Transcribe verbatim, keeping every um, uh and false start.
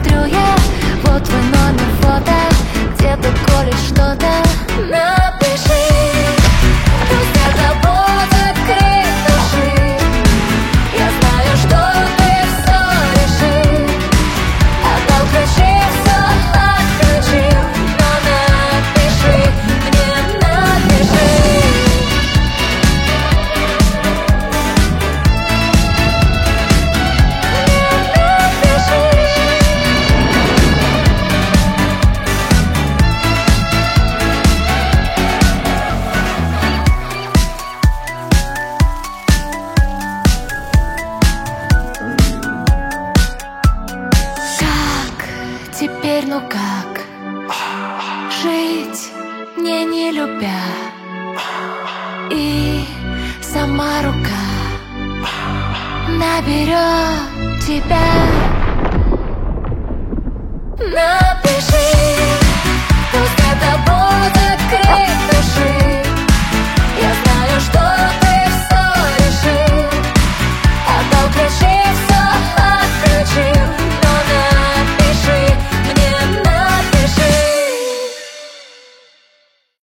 смотрю я, вот твой номер фото, где-то колешь что-то. Напиши, пусть это будет крик души. Я знаю, что ты все решил, отдал ключи, все отключил. Но напиши, мне напиши. Теперь ну как жить, мне не любя, и сама рука наберет тебя. Напиши.